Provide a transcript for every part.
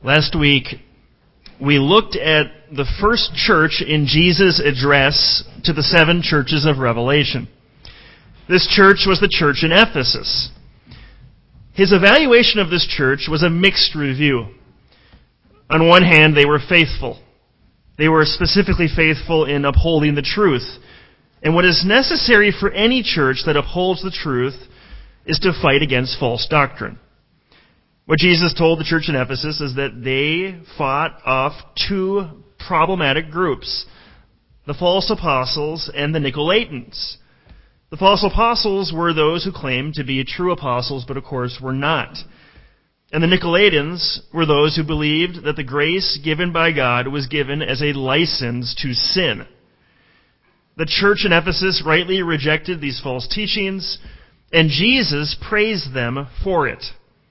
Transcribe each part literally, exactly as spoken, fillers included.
Last week, we looked at the first church in Jesus' address to the seven churches of Revelation. This church was the church in Ephesus. His evaluation of this church was a mixed review. On one hand, they were faithful. They were specifically faithful in upholding the truth. And what is necessary for any church that upholds the truth is to fight against false doctrine. What Jesus told the church in Ephesus is that they fought off two problematic groups, the false apostles and the Nicolaitans. The false apostles were those who claimed to be true apostles, but of course were not. And the Nicolaitans were those who believed that the grace given by God was given as a license to sin. The church in Ephesus rightly rejected these false teachings, and Jesus praised them for it.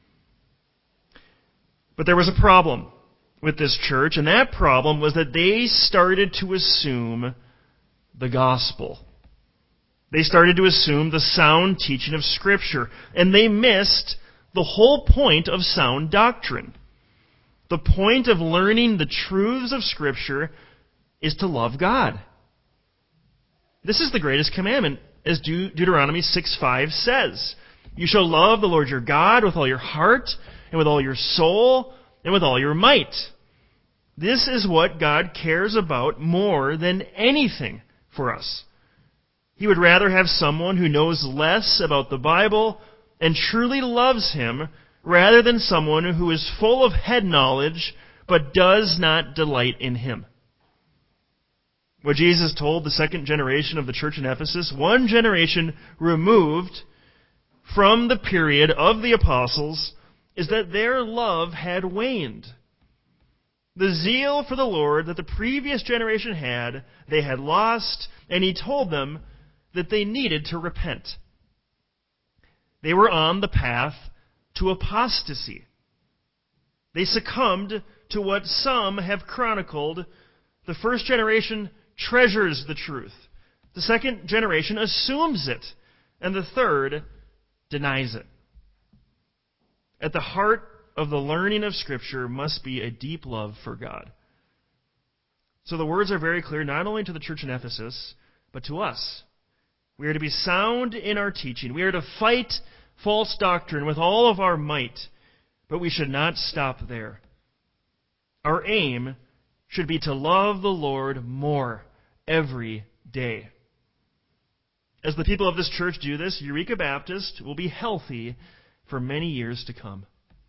But there was a problem with this church, and that problem was that they started to assume the gospel. They started to assume the sound teaching of Scripture, and they missed the whole point of sound doctrine. The point of learning the truths of Scripture is to love God. This is the greatest commandment, as De- Deuteronomy six five says. You shall love the Lord your God with all your heart, and with all your soul, and with all your might. This is what God cares about more than anything for us. He would rather have someone who knows less about the Bible and truly loves Him, rather than someone who is full of head knowledge but does not delight in Him. What Jesus told the second generation of the church in Ephesus, one generation removed from the period of the apostles, is that their love had waned. The zeal for the Lord that the previous generation had, they had lost, and He told them that they needed to repent. They were on the path to apostasy. They succumbed to what some have chronicled. The first generation treasures the truth. The second generation assumes it. And the third denies it. At the heart of the learning of Scripture must be a deep love for God. So the words are very clear, not only to the church in Ephesus, but to us. We are to be sound in our teaching. We are to fight false doctrine with all of our might, but we should not stop there. Our aim should be to love the Lord more every day. As the people of this church do this, Eureka Baptist will be healthy for many years to come.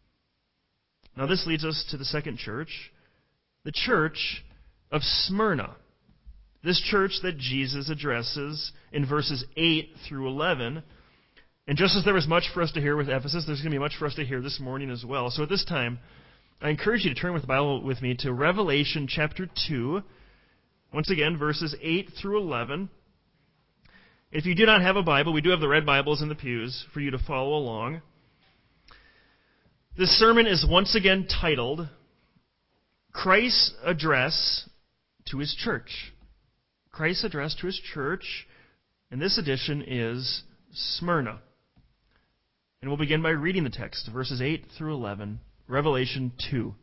Now this leads us to the second church, the church of Smyrna. This church that Jesus addresses in verses eight through eleven. And just as there was much for us to hear with Ephesus, there's going to be much for us to hear this morning as well. So at this time, I encourage you to turn with the Bible with me to Revelation chapter two. Once again, verses eight through eleven. If you do not have a Bible, we do have the red Bibles in the pews for you to follow along. This sermon is once again titled, Christ's Address to His Church. Christ's Address to His Church, and this edition is Smyrna. And we'll begin by reading the text, verses eight through eleven, Revelation two.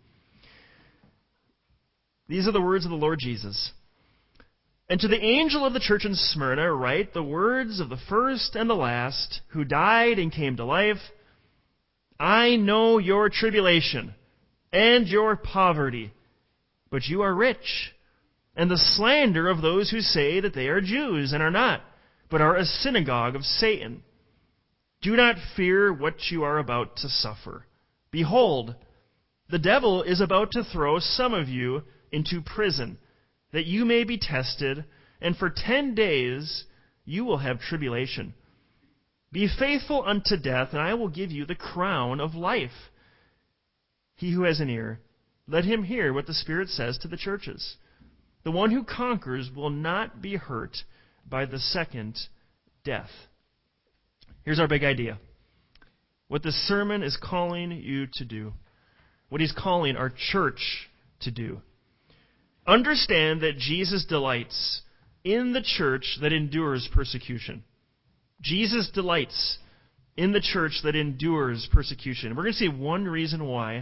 These are the words of the Lord Jesus. And to the angel of the church in Smyrna write the words of the first and the last, who died and came to life. I know your tribulation and your poverty, but you are rich, and the slander of those who say that they are Jews and are not, but are a synagogue of Satan. Do not fear what you are about to suffer. Behold, the devil is about to throw some of you into prison, that you may be tested, and for ten days you will have tribulation. Be faithful unto death, and I will give you the crown of life. He who has an ear, let him hear what the Spirit says to the churches. The one who conquers will not be hurt by the second death. Here's our big idea. What this sermon is calling you to do. What He's calling our church to do. Understand that Jesus delights in the church that endures persecution. Jesus delights in the church that endures persecution. We're going to see one reason why,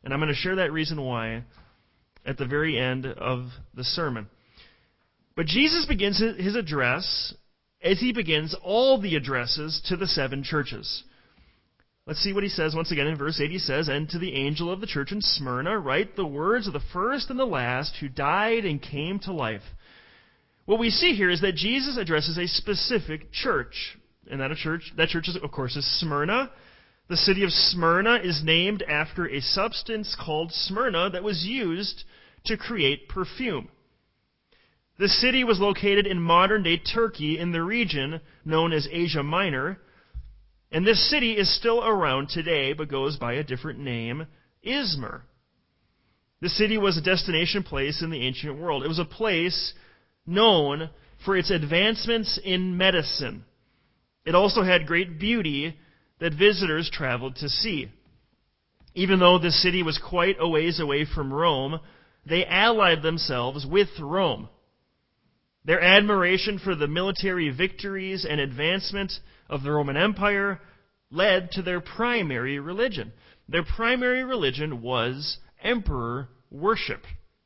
And I'm going to share that reason why at the very end of the sermon. But Jesus begins his address as he begins all the addresses to the seven churches. Let's see what he says once again in verse eight. He says, "And to the angel of the church in Smyrna write the words of the first and the last who died and came to life." What we see here is that Jesus addresses a specific church. And that a church, that church, is, of course, is Smyrna. The city of Smyrna is named after a substance called Smyrna that was used to create perfume. The city was located in modern-day Turkey in the region known as Asia Minor. And this city is still around today, but goes by a different name, Izmir. The city was a destination place in the ancient world. It was a place known for its advancements in medicine. It also had great beauty that visitors traveled to see. Even though the city was quite a ways away from Rome, they allied themselves with Rome. Their admiration for the military victories and advancement of the Roman Empire led to their primary religion. Their primary religion was emperor worship.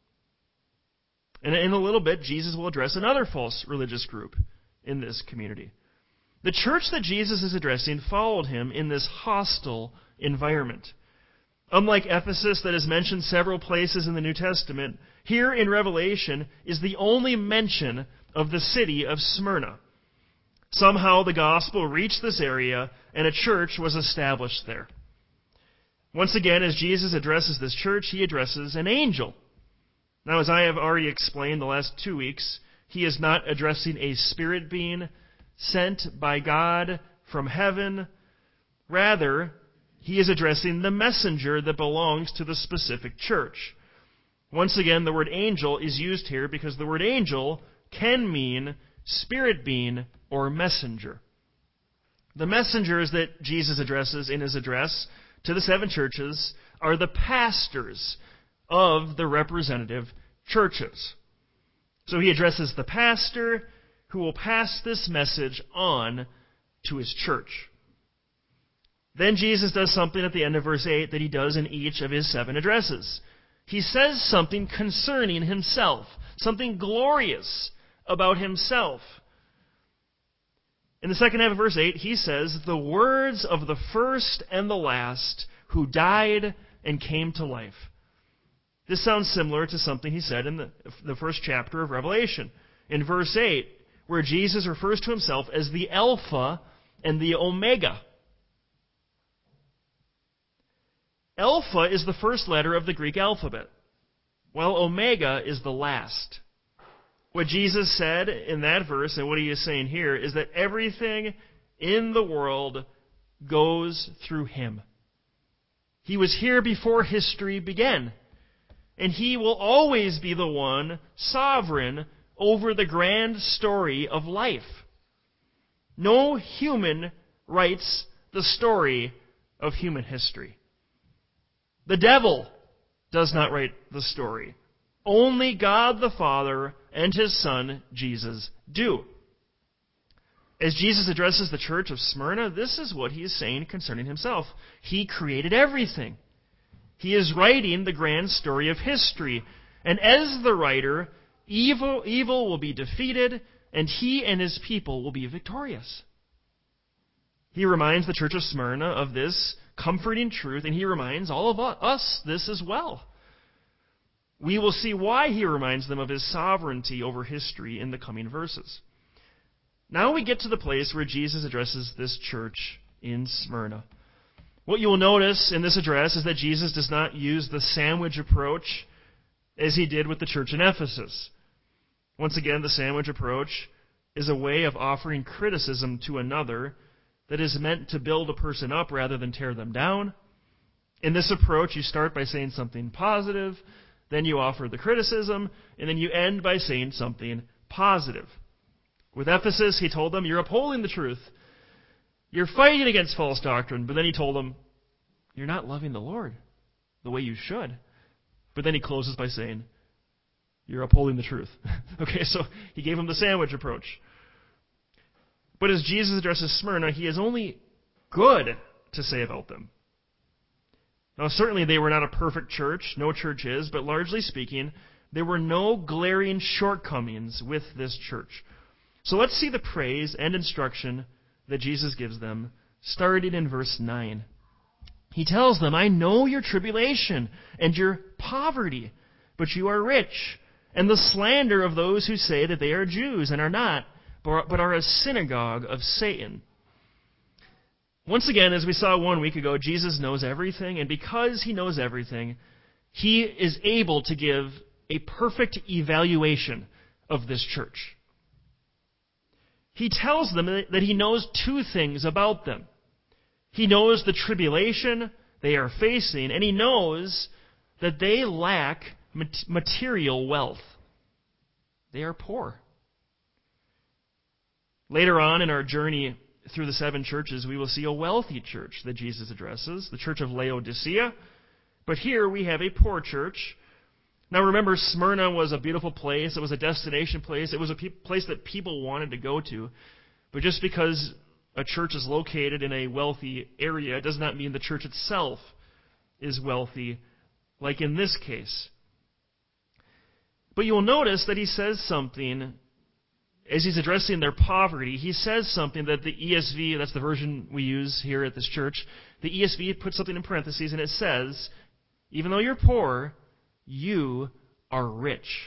And in a little bit, Jesus will address another false religious group in this community. The church that Jesus is addressing followed him in this hostile environment. Unlike Ephesus, that is mentioned several places in the New Testament, here in Revelation is the only mention of the city of Smyrna. Somehow the gospel reached this area, and a church was established there. Once again, as Jesus addresses this church, he addresses an angel. Now, as I have already explained the last two weeks, he is not addressing a spirit being sent by God from heaven. Rather, he is addressing the messenger that belongs to the specific church. Once again, the word angel is used here because the word angel can mean spirit being or messenger. The messengers that Jesus addresses in his address to the seven churches are the pastors of the representative churches. So he addresses the pastor who will pass this message on to his church. Then Jesus does something at the end of verse eight that he does in each of his seven addresses. He says something concerning himself, something glorious about himself. In the second half of verse eight, he says, "The words of the first and the last who died and came to life." This sounds similar to something he said in the, the first chapter of Revelation. In verse eight, where Jesus refers to himself as the Alpha and the Omega. Alpha is the first letter of the Greek alphabet, while Omega is the last. What Jesus said in that verse, and what he is saying here, is that everything in the world goes through him. He was here before history began, and he will always be the one sovereign over the grand story of life. No human writes the story of human history. The devil does not write the story. Only God the Father and his Son, Jesus, do. As Jesus addresses the church of Smyrna, this is what he is saying concerning himself. He created everything. He is writing the grand story of history. And as the writer, evil, evil will be defeated, and he and his people will be victorious. He reminds the church of Smyrna of this comforting truth, and he reminds all of us this as well. We will see why he reminds them of his sovereignty over history in the coming verses. Now we get to the place where Jesus addresses this church in Smyrna. What you will notice in this address is that Jesus does not use the sandwich approach as he did with the church in Ephesus. Once again, the sandwich approach is a way of offering criticism to another that is meant to build a person up rather than tear them down. In this approach, you start by saying something positive, then you offer the criticism, and then you end by saying something positive. With Ephesus, he told them, you're upholding the truth. You're fighting against false doctrine. But then he told them, you're not loving the Lord the way you should. But then he closes by saying, you're upholding the truth. Okay, so he gave them the sandwich approach. But as Jesus addresses Smyrna, he has only good to say about them. Now, certainly they were not a perfect church. No church is. But largely speaking, there were no glaring shortcomings with this church. So let's see the praise and instruction that Jesus gives them, starting in verse nine. He tells them, I know your tribulation and your poverty, but you are rich, and the slander of those who say that they are Jews and are not, but are a synagogue of Satan. Once again, as we saw one week ago, Jesus knows everything, and because he knows everything, he is able to give a perfect evaluation of this church. He tells them that he knows two things about them. He knows the tribulation they are facing, and he knows that they lack material wealth. They are poor. Later on in our journey through the seven churches, we will see a wealthy church that Jesus addresses, the church of Laodicea. But here we have a poor church. Now remember, Smyrna was a beautiful place. It was a destination place. It was a pe- place that people wanted to go to. But just because a church is located in a wealthy area does not mean the church itself is wealthy, like in this case. But you will notice that he says something, as he's addressing their poverty, he says something that the E S V, that's the version we use here at this church, the E S V puts something in parentheses, and it says, even though you're poor, you are rich.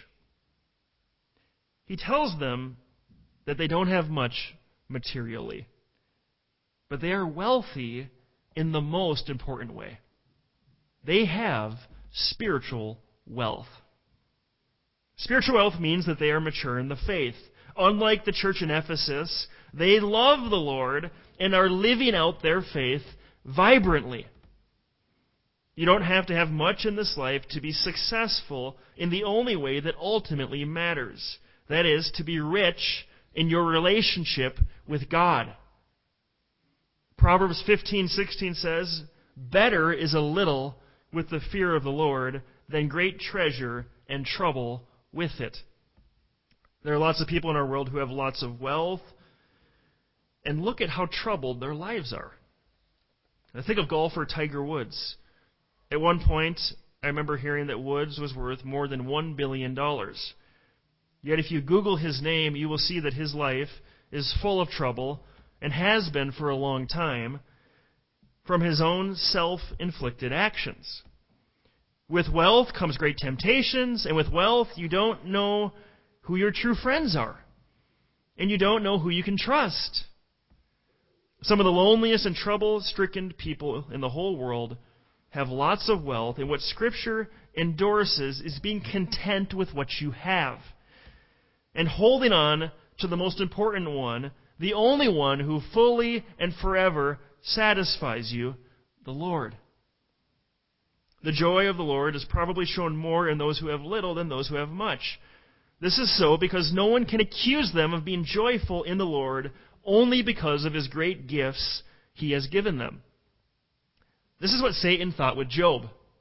He tells them that they don't have much materially, but they are wealthy in the most important way. They have spiritual wealth. Spiritual wealth means that they are mature in the faith. Unlike the church in Ephesus, they love the Lord and are living out their faith vibrantly. You don't have to have much in this life to be successful in the only way that ultimately matters. That is, to be rich in your relationship with God. Proverbs fifteen sixteen says, better is a little with the fear of the Lord than great treasure and trouble with it. There are lots of people in our world who have lots of wealth, and look at how troubled their lives are. I think of golfer Tiger Woods. At one point, I remember hearing that Woods was worth more than one billion dollars. Yet if you Google his name, you will see that his life is full of trouble, and has been for a long time, from his own self-inflicted actions. With wealth comes great temptations, and with wealth you don't know who your true friends are, and you don't know who you can trust. Some of the loneliest and trouble-stricken people in the whole world have lots of wealth, and what Scripture endorses is being content with what you have, and holding on to the most important one, the only one who fully and forever satisfies you, the Lord. The joy of the Lord is probably shown more in those who have little than those who have much. This is so because no one can accuse them of being joyful in the Lord only because of His great gifts He has given them. This is what Satan thought with Job.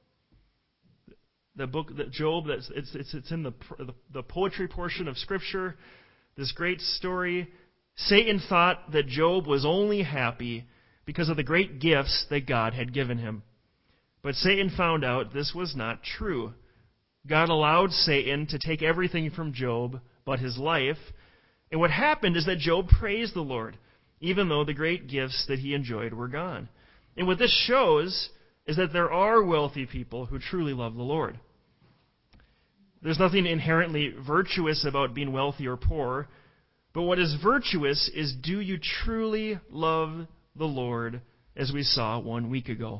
The book that Job, that's, it's, it's, it's in the, the, the poetry portion of Scripture, this great story. Satan thought that Job was only happy because of the great gifts that God had given him. But Satan found out this was not true. God allowed Satan to take everything from Job but his life. And what happened is that Job praised the Lord, even though the great gifts that he enjoyed were gone. And what this shows is that there are wealthy people who truly love the Lord. There's nothing inherently virtuous about being wealthy or poor, but what is virtuous is, do you truly love the Lord, as we saw one week ago?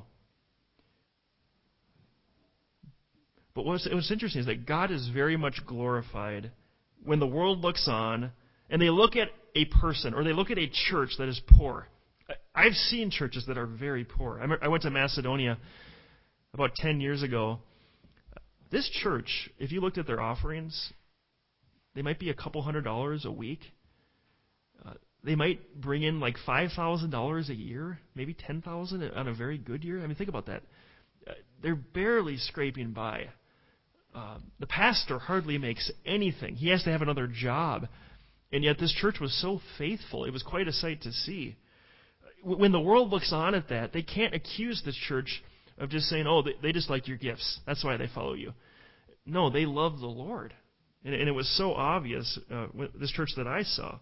But what's, what's interesting is that God is very much glorified when the world looks on and they look at a person or they look at a church that is poor. I've seen churches that are very poor. I went to Macedonia about ten years ago. This church, if you looked at their offerings, they might be a couple hundred dollars a week. Uh, they might bring in like five thousand dollars a year, maybe ten thousand dollars on a very good year. I mean, think about that. Uh, they're barely scraping by. Uh, the pastor hardly makes anything. He has to have another job. And yet this church was so faithful. It was quite a sight to see. When the world looks on at that, they can't accuse this church of just saying, oh, they, they just like your gifts. That's why they follow you. No, they love the Lord. And, and it was so obvious, uh, with this church that I saw.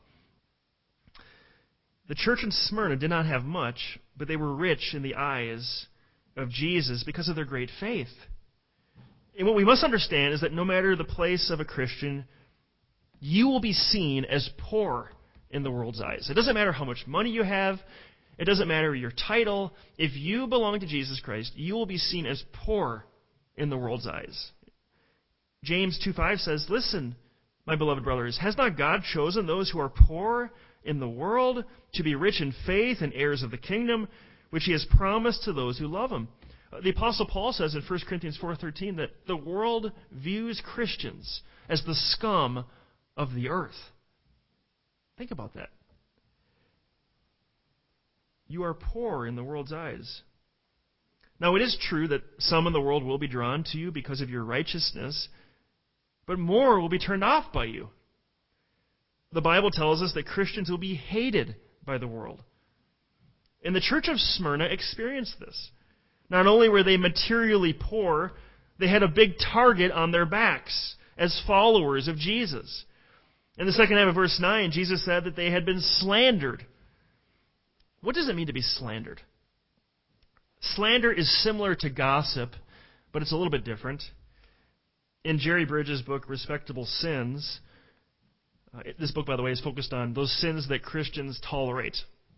The church in Smyrna did not have much, but they were rich in the eyes of Jesus because of their great faith. And what we must understand is that no matter the place of a Christian, you will be seen as poor in the world's eyes. It doesn't matter how much money you have. It doesn't matter your title. If you belong to Jesus Christ, you will be seen as poor in the world's eyes. James two five says, "Listen, my beloved brothers, has not God chosen those who are poor in the world to be rich in faith and heirs of the kingdom, which he has promised to those who love him?" The Apostle Paul says in First Corinthians four thirteen that the world views Christians as the scum of the earth. Think about that. You are poor in the world's eyes. Now, it is true that some in the world will be drawn to you because of your righteousness, but more will be turned off by you. The Bible tells us that Christians will be hated by the world. And the church of Smyrna experienced this. Not only were they materially poor, they had a big target on their backs as followers of Jesus. In the second half of verse nine, Jesus said that they had been slandered. What does it mean to be slandered? Slander is similar to gossip, but it's a little bit different. In Jerry Bridges' book, Respectable Sins, uh, this book, by the way, is focused on those sins that Christians tolerate.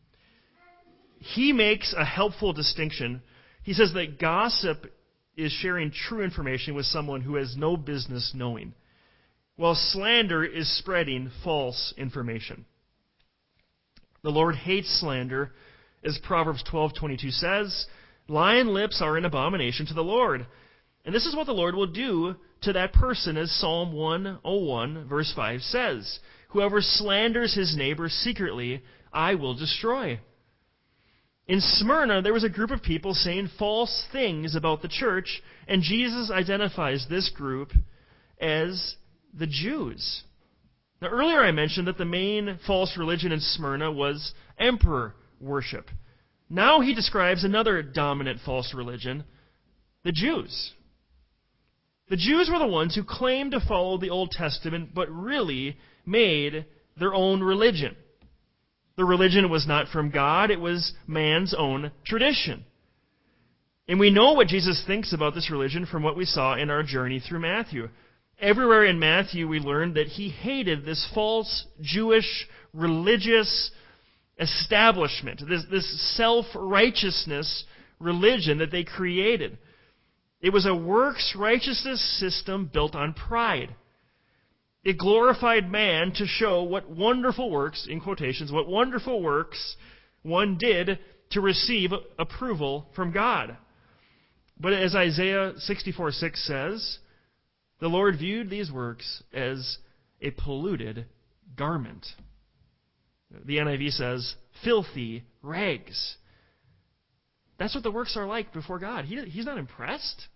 He makes a helpful distinction. He says that gossip is sharing true information with someone who has no business knowing, while slander is spreading false information. The Lord hates slander, as Proverbs twelve twenty-two says, "Lying lips are an abomination to the Lord." And this is what the Lord will do to that person, as Psalm one oh one, verse five says, "Whoever slanders his neighbor secretly, I will destroy." In Smyrna, there was a group of people saying false things about the church, and Jesus identifies this group as the Jews. Now, earlier I mentioned that the main false religion in Smyrna was emperor worship. Now he describes another dominant false religion, the Jews. The Jews were the ones who claimed to follow the Old Testament, but really made their own religion. The religion was not from God, it was man's own tradition. And we know what Jesus thinks about this religion from what we saw in our journey through Matthew. Everywhere in Matthew we learned that he hated this false Jewish religious establishment, this, this self-righteousness religion that they created. It was a works righteousness system built on pride. It glorified man to show what wonderful works, in quotations, what wonderful works one did to receive approval from God. But as Isaiah sixty-four six says, the Lord viewed these works as a polluted garment. The N I V says, filthy rags. That's what the works are like before God. He, he's not impressed.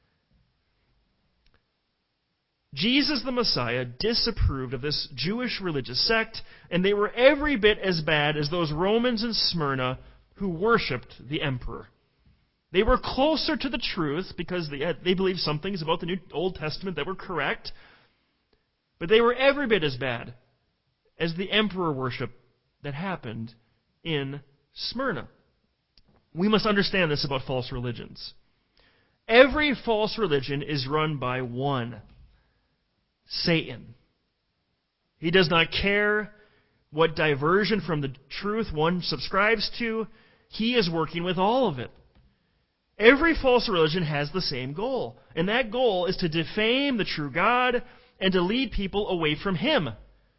Jesus the Messiah disapproved of this Jewish religious sect, and they were every bit as bad as those Romans in Smyrna who worshipped the emperor. They were closer to the truth because they, had, they believed some things about the New Old Testament that were correct, but they were every bit as bad as the emperor worship that happened in Smyrna. We must understand this about false religions. Every false religion is run by one, Satan. He does not care what diversion from the truth one subscribes to. He is working with all of it. Every false religion has the same goal, and that goal is to defame the true God and to lead people away from Him.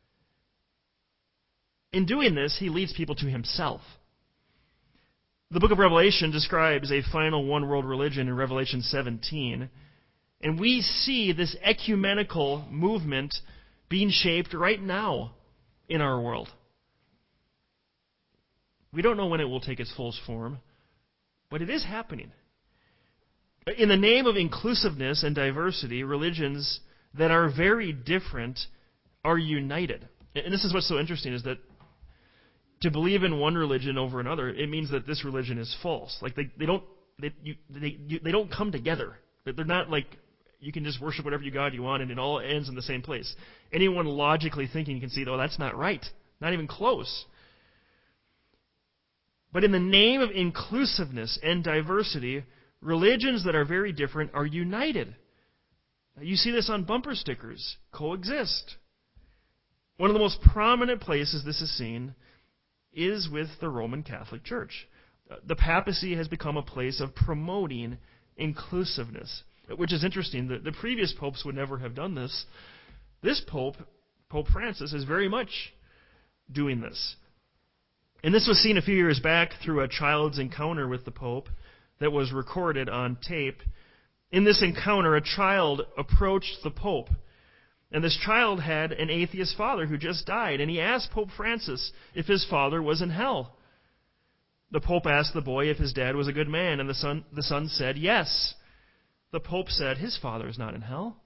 In doing this, he leads people to himself. The book of Revelation describes a final one-world religion in Revelation seventeen, and we see this ecumenical movement being shaped right now in our world. We don't know when it will take its full form, but it is happening. In the name of inclusiveness and diversity, religions that are very different are united. And this is what's so interesting, is that to believe in one religion over another, it means that this religion is false. Like they, they don't they, you, they, you, they don't come together. They're not like you can just worship whatever you God you want and it all ends in the same place. Anyone logically thinking can see, oh, that's not right. Not even close. But in the name of inclusiveness and diversity, religions that are very different are united. You see this on bumper stickers. Coexist. One of the most prominent places this is seen is with the Roman Catholic Church. The papacy has become a place of promoting inclusiveness, which is interesting. The, the previous popes would never have done this. This pope, Pope Francis, is very much doing this. And this was seen a few years back through a child's encounter with the Pope that was recorded on tape. In this encounter, a child approached the Pope. And this child had an atheist father who just died. And he asked Pope Francis if his father was in hell. The Pope asked the boy if his dad was a good man. And the son, the son said yes. The Pope said his father is not in hell.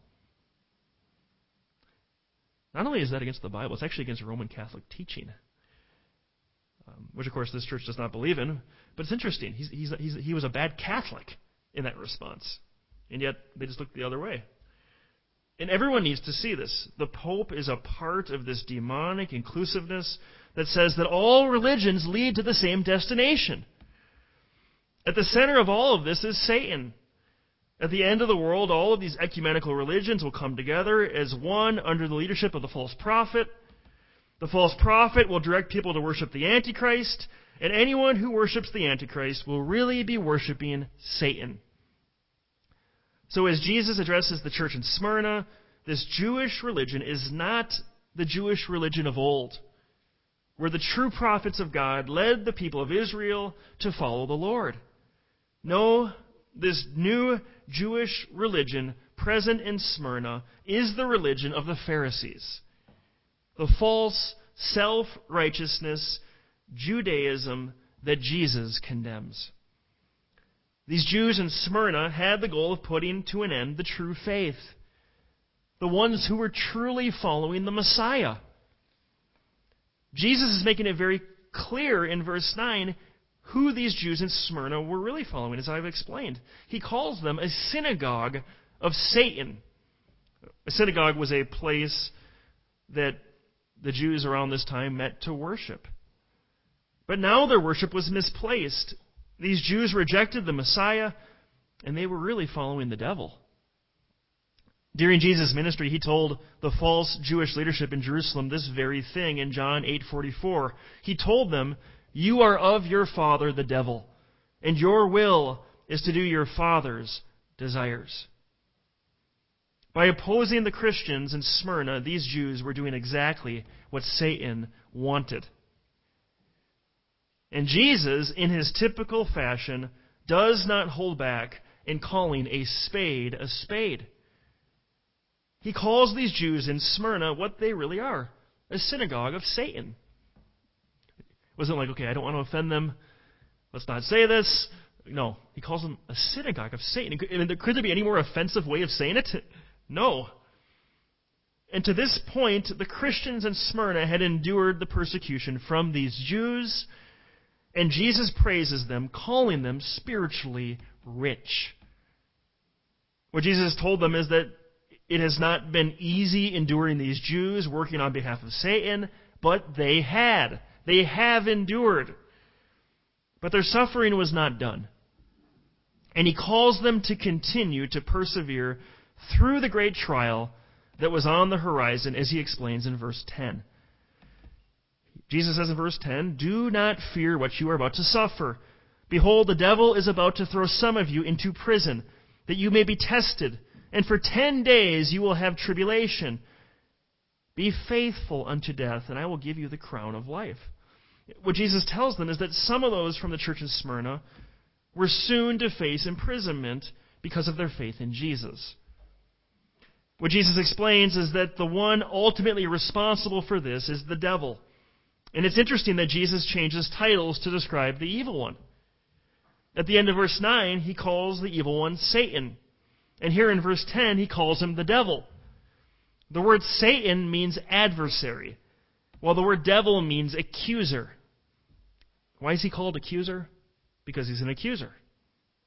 Not only is that against the Bible, it's actually against Roman Catholic teaching. Um, which, of course, this church does not believe in. But it's interesting. He's, he's, he's, he was a bad Catholic in that response. And yet, they just looked the other way. And everyone needs to see this. The Pope is a part of this demonic inclusiveness that says that all religions lead to the same destination. At the center of all of this is Satan. At the end of the world, all of these ecumenical religions will come together as one under the leadership of the false prophet. The false prophet will direct people to worship the Antichrist, and anyone who worships the Antichrist will really be worshiping Satan. So as Jesus addresses the church in Smyrna, this Jewish religion is not the Jewish religion of old, where the true prophets of God led the people of Israel to follow the Lord. No, this new Jewish religion present in Smyrna is the religion of the Pharisees. The false self-righteousness Judaism that Jesus condemns. These Jews in Smyrna had the goal of putting to an end the true faith. The ones who were truly following the Messiah. Jesus is making it very clear in verse nine who these Jews in Smyrna were really following, as I've explained. He calls them a synagogue of Satan. A synagogue was a place that the Jews around this time met to worship. But now their worship was misplaced. These Jews rejected the Messiah, and they were really following the devil. During Jesus' ministry, he told the false Jewish leadership in Jerusalem this very thing in John eight forty-four. He told them, "You are of your father, the devil, and your will is to do your father's desires." By opposing the Christians in Smyrna, these Jews were doing exactly what Satan wanted. And Jesus, in his typical fashion, does not hold back in calling a spade a spade. He calls these Jews in Smyrna what they really are, a synagogue of Satan. It wasn't like, okay, I don't want to offend them, let's not say this. No, he calls them a synagogue of Satan. I mean, could there be any more offensive way of saying it? No. And to this point, the Christians in Smyrna had endured the persecution from these Jews, and Jesus praises them, calling them spiritually rich. What Jesus told them is that it has not been easy enduring these Jews, working on behalf of Satan, but they had. They have endured. But their suffering was not done. And he calls them to continue to persevere through the great trial that was on the horizon, as he explains in verse ten. Jesus says in verse ten, "Do not fear what you are about to suffer. Behold, the devil is about to throw some of you into prison, that you may be tested, and for ten days you will have tribulation. Be faithful unto death, and I will give you the crown of life." What Jesus tells them is that some of those from the church in Smyrna were soon to face imprisonment because of their faith in Jesus. What Jesus explains is that the one ultimately responsible for this is the devil. And it's interesting that Jesus changes titles to describe the evil one. At the end of verse nine, he calls the evil one Satan. And here in verse ten, he calls him the devil. The word Satan means adversary, while the word devil means accuser. Why is he called accuser? Because he's an accuser.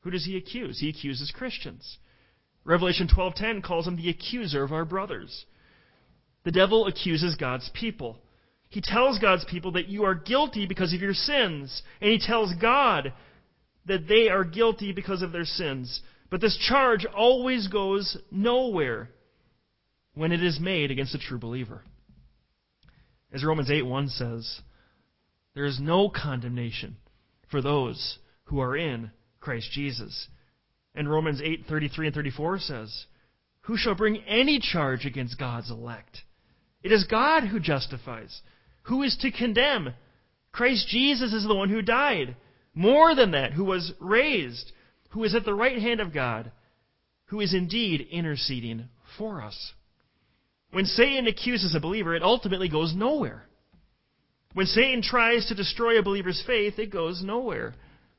Who does he accuse? He accuses Christians. Revelation twelve ten calls him the accuser of our brothers. The devil accuses God's people. He tells God's people that you are guilty because of your sins. And he tells God that they are guilty because of their sins. But this charge always goes nowhere when it is made against a true believer. As Romans eight one says, there is no condemnation for those who are in Christ Jesus. And Romans eight thirty-three and thirty-four says, who shall bring any charge against God's elect? It is God who justifies. Who is to condemn? Christ Jesus is the one who died. More than that, who was raised, who is at the right hand of God, who is indeed interceding for us. When Satan accuses a believer, it ultimately goes nowhere. When Satan tries to destroy a believer's faith, it goes nowhere.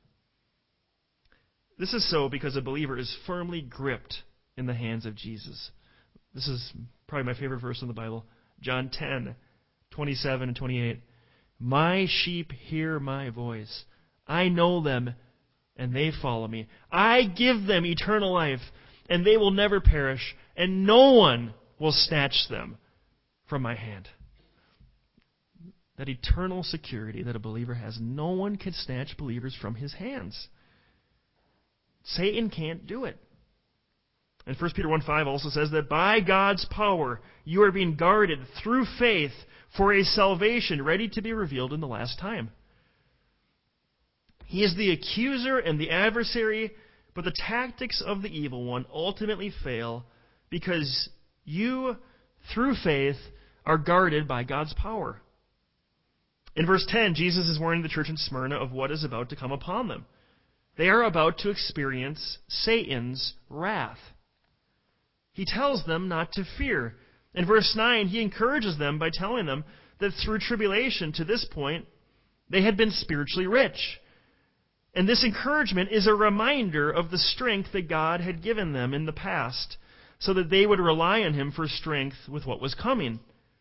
This is so because a believer is firmly gripped in the hands of Jesus. This is probably my favorite verse in the Bible. John ten, twenty-seven and twenty-eight. My sheep hear my voice. I know them, and they follow me. I give them eternal life, and they will never perish, and no one will snatch them from my hand. That eternal security that a believer has, no one can snatch believers from his hands. Satan can't do it. And First Peter one five also says that by God's power you are being guarded through faith for a salvation ready to be revealed in the last time. He is the accuser and the adversary, but the tactics of the evil one ultimately fail because you, through faith, are guarded by God's power. In verse ten, Jesus is warning the church in Smyrna of what is about to come upon them. They are about to experience Satan's wrath. He tells them not to fear. In verse nine, he encourages them by telling them that through tribulation to this point, they had been spiritually rich. And this encouragement is a reminder of the strength that God had given them in the past, so that they would rely on him for strength with what was coming.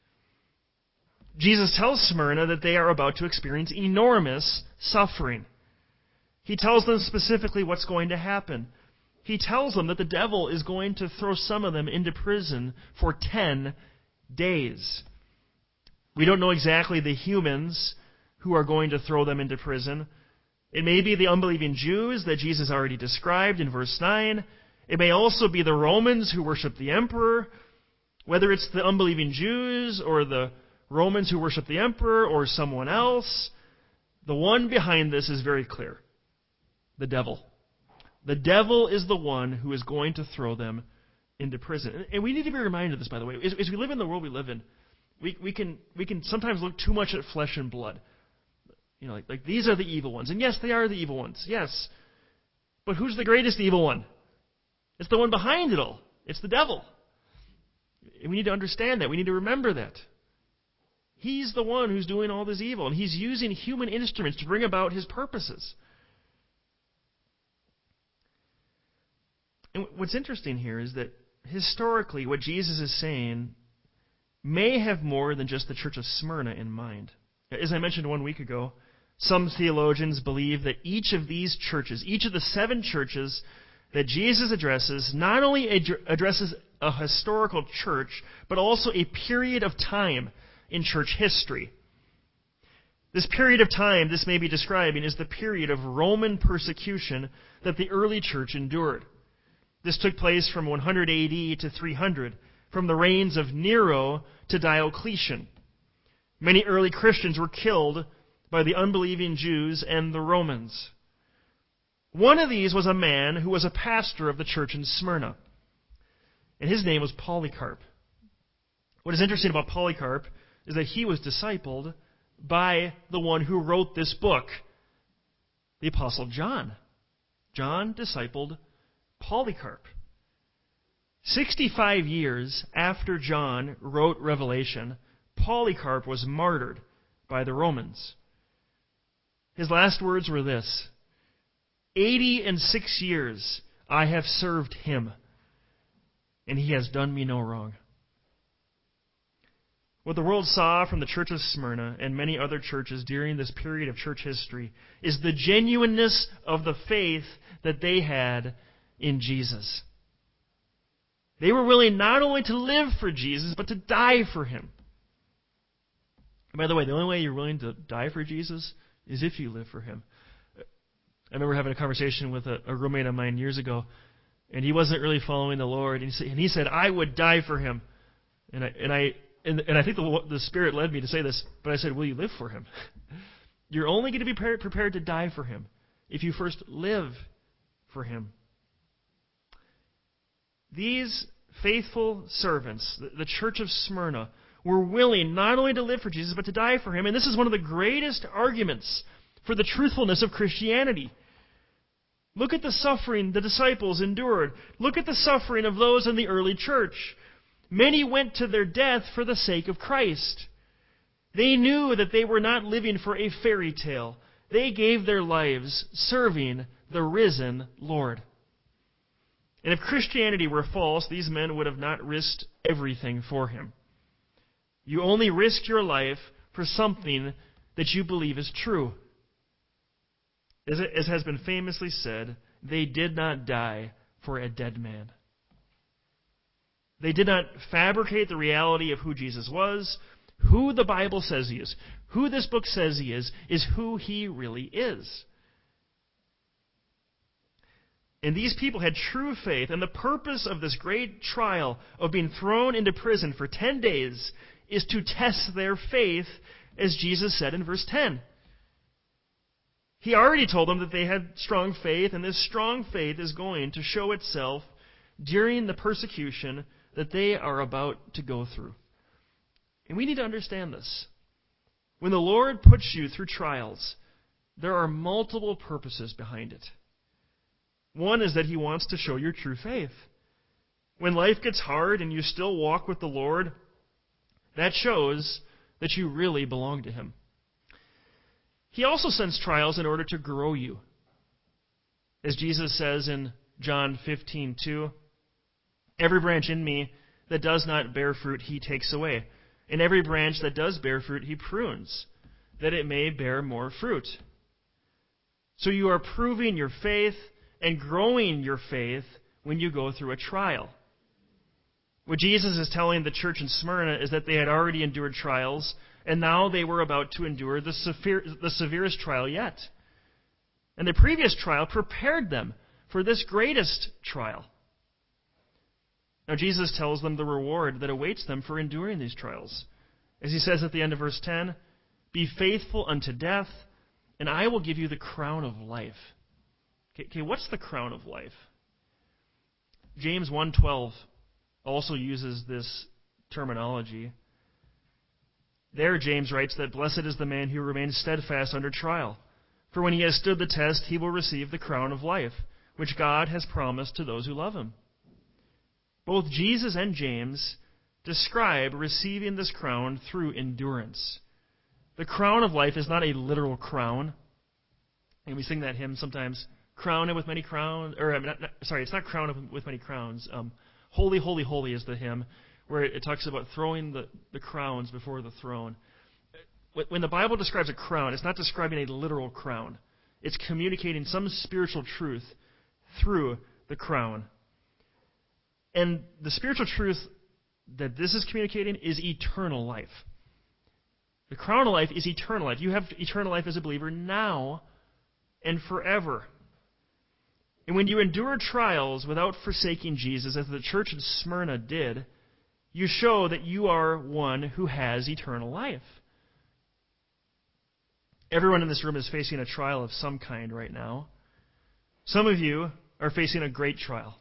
Jesus tells Smyrna that they are about to experience enormous suffering. He tells them specifically what's going to happen. He tells them that the devil is going to throw some of them into prison for ten days. We don't know exactly the humans who are going to throw them into prison. It may be the unbelieving Jews that Jesus already described in verse nine. It may also be the Romans who worship the emperor. Whether it's the unbelieving Jews or the Romans who worship the emperor or someone else, the one behind this is very clear. The devil. The devil is the one who is going to throw them into prison. And we need to be reminded of this, by the way. As, as we live in the world we live in, we, we can we can sometimes look too much at flesh and blood. You know, like, like these are the evil ones. And yes, they are the evil ones. Yes. But who's the greatest evil one? It's the one behind it all. It's the devil. And we need to understand that. We need to remember that. He's the one who's doing all this evil, and he's using human instruments to bring about his purposes. And what's interesting here is that historically what Jesus is saying may have more than just the church of Smyrna in mind. As I mentioned one week ago, some theologians believe that each of these churches, each of the seven churches that Jesus addresses, not only ad- addresses a historical church, but also a period of time in church history. This period of time this may be describing is the period of Roman persecution that the early church endured. This took place from one hundred A D to three hundred, from the reigns of Nero to Diocletian. Many early Christians were killed by the unbelieving Jews and the Romans. One of these was a man who was a pastor of the church in Smyrna, and his name was Polycarp. What is interesting about Polycarp is that he was discipled by the one who wrote this book, the Apostle John. John discipled Polycarp. Sixty-five years after John wrote Revelation, Polycarp was martyred by the Romans. His last words were this: Eighty and six years I have served him, and he has done me no wrong. What the world saw from the church of Smyrna and many other churches during this period of church history is the genuineness of the faith that they had in Jesus. They were willing not only to live for Jesus, but to die for Him. And by the way, the only way you're willing to die for Jesus is if you live for Him. I remember having a conversation with a, a roommate of mine years ago, and he wasn't really following the Lord, and he said, and he said I would die for Him. And I, and I And, and I think the, the Spirit led me to say this, but I said, will you live for Him? You're only going to be prepared, prepared to die for Him if you first live for Him. These faithful servants, the, the church of Smyrna, were willing not only to live for Jesus, but to die for Him. And this is one of the greatest arguments for the truthfulness of Christianity. Look at the suffering the disciples endured. Look at the suffering of those in the early church. Many went to their death for the sake of Christ. They knew that they were not living for a fairy tale. They gave their lives serving the risen Lord. And if Christianity were false, these men would have not risked everything for Him. You only risk your life for something that you believe is true. As, it, as has been famously said, they did not die for a dead man. They did not fabricate the reality of who Jesus was, who the Bible says He is. Who this book says He is, is who He really is. And these people had true faith, and the purpose of this great trial of being thrown into prison for ten days is to test their faith, as Jesus said in verse ten. He already told them that they had strong faith, and this strong faith is going to show itself during the persecution that they are about to go through. And we need to understand this. When the Lord puts you through trials, there are multiple purposes behind it. One is that He wants to show your true faith. When life gets hard and you still walk with the Lord, that shows that you really belong to Him. He also sends trials in order to grow you. As Jesus says in John fifteen two, every branch in me that does not bear fruit, He takes away. And every branch that does bear fruit, He prunes, that it may bear more fruit. So you are proving your faith and growing your faith when you go through a trial. What Jesus is telling the church in Smyrna is that they had already endured trials, and now they were about to endure the severe, the severest trial yet. And the previous trial prepared them for this greatest trial. Now Jesus tells them the reward that awaits them for enduring these trials. As He says at the end of verse ten, be faithful unto death, and I will give you the crown of life. Okay, okay what's the crown of life? James one twelve also uses this terminology. There James writes that blessed is the man who remains steadfast under trial. For when he has stood the test, he will receive the crown of life, which God has promised to those who love Him. Both Jesus and James describe receiving this crown through endurance. The crown of life is not a literal crown. And we sing that hymn sometimes, crown it with many crowns, or not, not, sorry, it's not crown it with many crowns. Um, holy, holy, holy is the hymn, where it, it talks about throwing the, the crowns before the throne. When the Bible describes a crown, it's not describing a literal crown. It's communicating some spiritual truth through the crown. And the spiritual truth that this is communicating is eternal life. The crown of life is eternal life. You have eternal life as a believer now and forever. And when you endure trials without forsaking Jesus, as the church in Smyrna did, you show that you are one who has eternal life. Everyone in this room is facing a trial of some kind right now. Some of you are facing a great trial.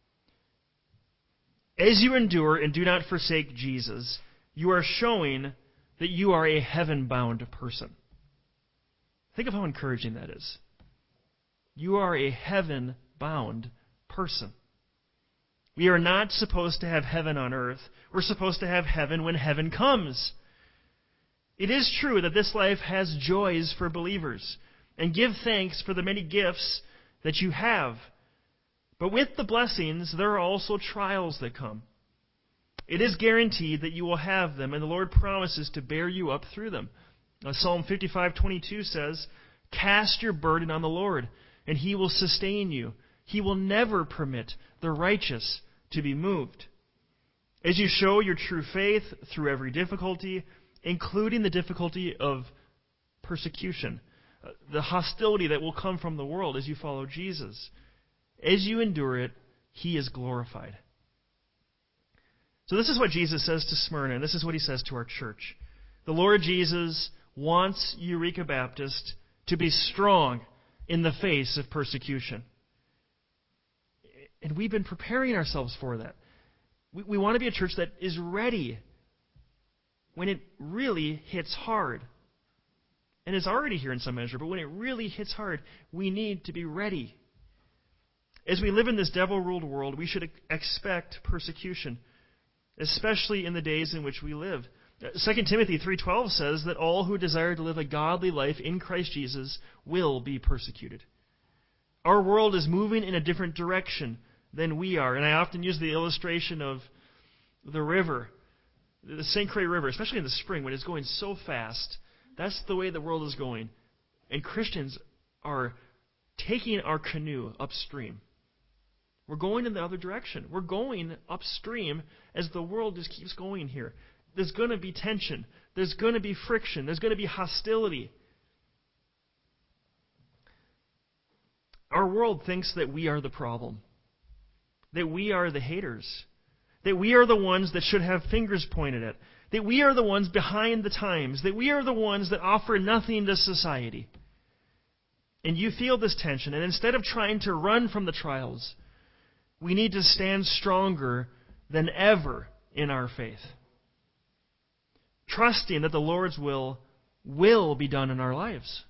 As you endure and do not forsake Jesus, you are showing that you are a heaven-bound person. Think of how encouraging that is. You are a heaven-bound person. We are not supposed to have heaven on earth. We're supposed to have heaven when heaven comes. It is true that this life has joys for believers, and give thanks for the many gifts that you have. But with the blessings, there are also trials that come. It is guaranteed that you will have them, and the Lord promises to bear you up through them. Now, Psalm fifty-five twenty-two says, "Cast your burden on the Lord, and He will sustain you. He will never permit the righteous to be moved." As you show your true faith through every difficulty, including the difficulty of persecution, the hostility that will come from the world as you follow Jesus, as you endure it, He is glorified. So this is what Jesus says to Smyrna, and this is what He says to our church. The Lord Jesus wants Eureka Baptist to be strong in the face of persecution. And we've been preparing ourselves for that. We, we want to be a church that is ready when it really hits hard. And it's already here in some measure, but when it really hits hard, we need to be ready. As we live in this devil-ruled world, we should expect persecution, especially in the days in which we live. Second Timothy three twelve says that all who desire to live a godly life in Christ Jesus will be persecuted. Our world is moving in a different direction than we are. And I often use the illustration of the river, the Saint Croix River, especially in the spring when it's going so fast. That's the way the world is going. And Christians are taking our canoe upstream. We're going in the other direction. We're going upstream as the world just keeps going here. There's going to be tension. There's going to be friction. There's going to be hostility. Our world thinks that we are the problem, that we are the haters, that we are the ones that should have fingers pointed at, that we are the ones behind the times, that we are the ones that offer nothing to society. And you feel this tension, and instead of trying to run from the trials, we need to stand stronger than ever in our faith, trusting that the Lord's will will be done in our lives.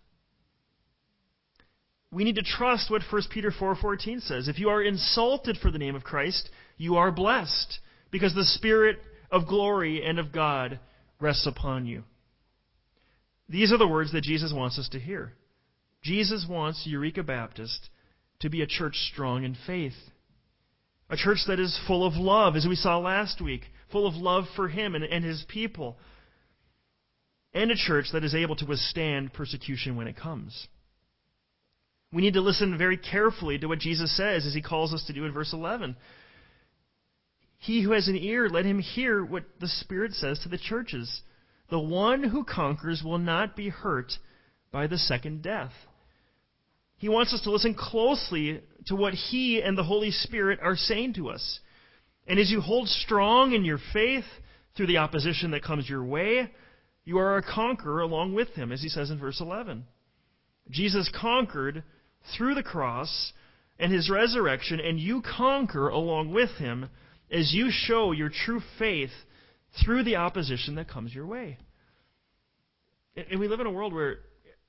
We need to trust what First Peter four fourteen says. If you are insulted for the name of Christ, you are blessed, because the Spirit of glory and of God rests upon you. These are the words that Jesus wants us to hear. Jesus wants Eureka Baptist to be a church strong in faith. A church that is full of love, as we saw last week, full of love for Him and, and His people. And a church that is able to withstand persecution when it comes. We need to listen very carefully to what Jesus says as He calls us to do in verse eleven. He who has an ear, let him hear what the Spirit says to the churches. The one who conquers will not be hurt by the second death. He wants us to listen closely to what He and the Holy Spirit are saying to us. And as you hold strong in your faith through the opposition that comes your way, you are a conqueror along with Him, as He says in verse eleven. Jesus conquered through the cross and His resurrection, and you conquer along with Him as you show your true faith through the opposition that comes your way. And we live in a world where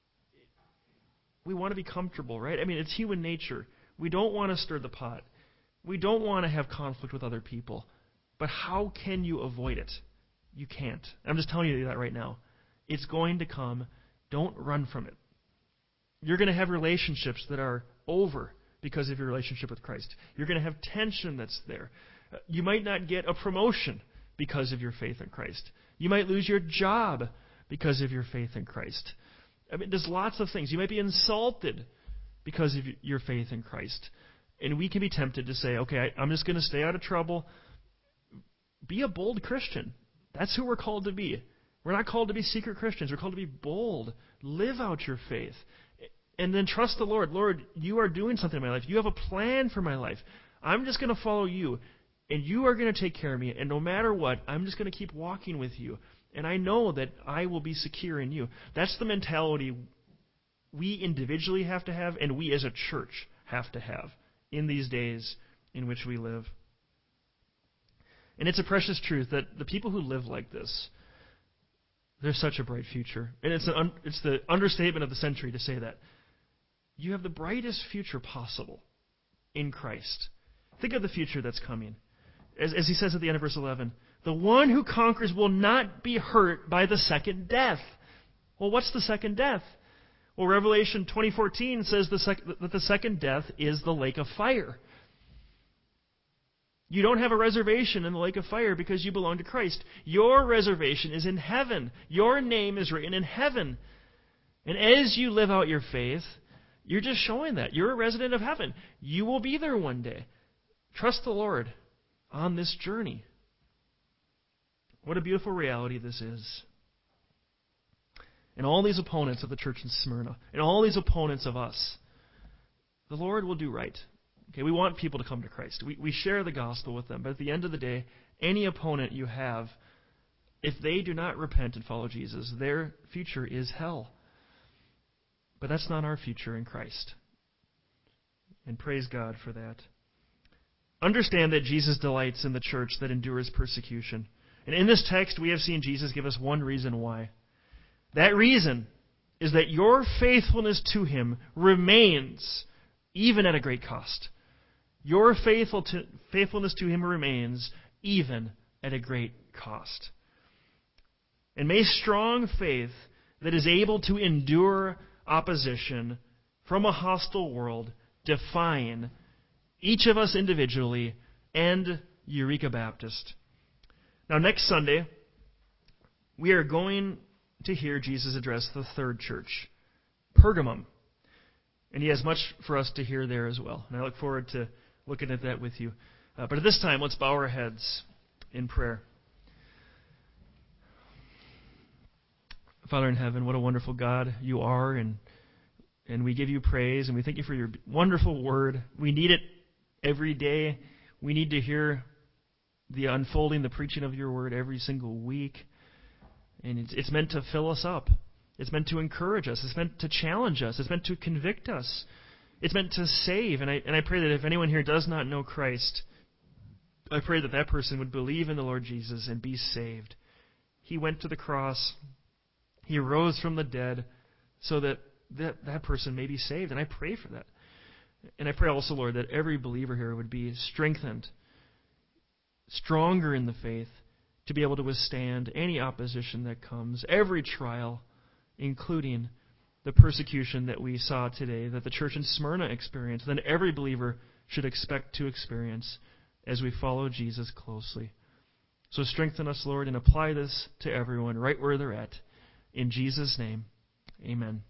we want to be comfortable, right? I mean, it's human nature. We don't want to stir the pot. We don't want to have conflict with other people. But how can you avoid it? You can't. I'm just telling you that right now. It's going to come. Don't run from it. You're going to have relationships that are over because of your relationship with Christ. You're going to have tension that's there. You might not get a promotion because of your faith in Christ. You might lose your job because of your faith in Christ. I mean, there's lots of things. You might be insulted because of your faith in Christ. And we can be tempted to say, okay, I, I'm just going to stay out of trouble. Be a bold Christian. That's who we're called to be. We're not called to be secret Christians. We're called to be bold. Live out your faith. And then trust the Lord. Lord, you are doing something in my life. You have a plan for my life. I'm just going to follow you. And you are going to take care of me. And no matter what, I'm just going to keep walking with you. And I know that I will be secure in you. That's the mentality we individually have to have, and we as a church have to have in these days in which we live. And it's a precious truth that the people who live like this, there's such a bright future. And it's, an un, it's the understatement of the century to say that. You have the brightest future possible in Christ. Think of the future that's coming. As, as he says at the end of verse eleven, the one who conquers will not be hurt by the second death. Well, what's the second death? Well, Revelation twenty fourteen says the sec- that the second death is the lake of fire. You don't have a reservation in the lake of fire because you belong to Christ. Your reservation is in heaven. Your name is written in heaven. And as you live out your faith, you're just showing that. You're a resident of heaven. You will be there one day. Trust the Lord on this journey. What a beautiful reality this is. And all these opponents of the church in Smyrna, and all these opponents of us, the Lord will do right. Okay, we want people to come to Christ. We, we share the gospel with them. But at the end of the day, any opponent you have, if they do not repent and follow Jesus, their future is hell. But that's not our future in Christ. And praise God for that. Understand that Jesus delights in the church that endures persecution. And in this text, we have seen Jesus give us one reason why. That reason is that your faithfulness to Him remains even at a great cost. Your faithful to, faithfulness to Him remains even at a great cost. And may strong faith that is able to endure opposition from a hostile world define each of us individually and Eureka Baptist. Now, next Sunday, we are going to hear Jesus address the third church, Pergamum. And He has much for us to hear there as well. And I look forward to looking at that with you. Uh, but at this time, let's bow our heads in prayer. Father in heaven, what a wonderful God you are, and and we give you praise, and we thank you for your wonderful word. We need it every day. We need to hear the unfolding, the preaching of your word every single week. And it's, it's meant to fill us up. It's meant to encourage us. It's meant to challenge us. It's meant to convict us. It's meant to save. And I and I pray that if anyone here does not know Christ, I pray that that person would believe in the Lord Jesus and be saved. He went to the cross. He rose from the dead so that that, that person may be saved. And I pray for that. And I pray also, Lord, that every believer here would be strengthened, stronger in the faith, to be able to withstand any opposition that comes, every trial, including the persecution that we saw today, that the church in Smyrna experienced, that every believer should expect to experience as we follow Jesus closely. So strengthen us, Lord, and apply this to everyone right where they're at. In Jesus' name, amen.